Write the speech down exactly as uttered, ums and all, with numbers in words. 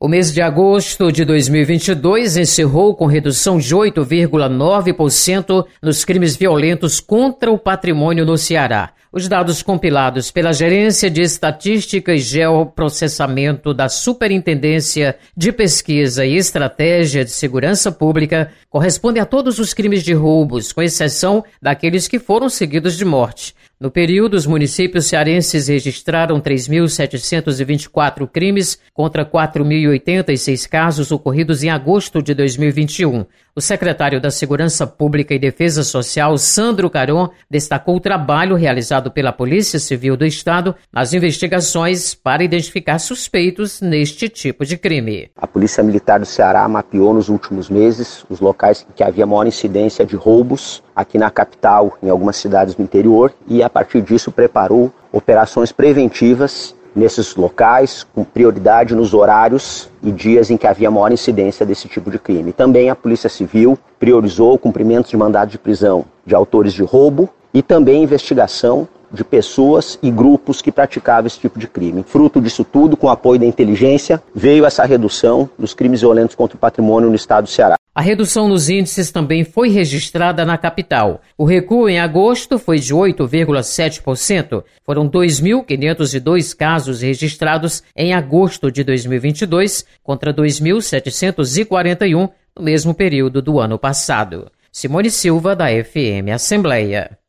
O mês de agosto de dois mil e vinte e dois encerrou com redução de oito vírgula nove por cento nos crimes violentos contra o patrimônio no Ceará. Os dados compilados pela Gerência de Estatística e Geoprocessamento da Superintendência de Pesquisa e Estratégia de Segurança Pública correspondem a todos os crimes de roubos, com exceção daqueles que foram seguidos de morte. No período, os municípios cearenses registraram três mil setecentos e vinte e quatro crimes contra quatro mil e oitenta e seis casos ocorridos em agosto de dois mil e vinte e um. O secretário da Segurança Pública e Defesa Social, Sandro Caron, destacou o trabalho realizado pela Polícia Civil do Estado nas investigações para identificar suspeitos neste tipo de crime. A Polícia Militar do Ceará mapeou nos últimos meses os locais em que havia maior incidência de roubos aqui na capital, em algumas cidades do interior, e a partir disso preparou operações preventivas nesses locais, com prioridade nos horários e dias em que havia maior incidência desse tipo de crime. Também a Polícia Civil priorizou o cumprimento de mandado de prisão de autores de roubo e também investigação de pessoas e grupos que praticavam esse tipo de crime. Fruto disso tudo, com o apoio da inteligência, veio essa redução dos crimes violentos contra o patrimônio no estado do Ceará. A redução nos índices também foi registrada na capital. O recuo em agosto foi de oito vírgula sete por cento. Foram dois mil quinhentos e dois casos registrados em agosto de dois mil e vinte e dois, contra dois mil setecentos e quarenta e um no mesmo período do ano passado. Simone Silva, da F M Assembleia.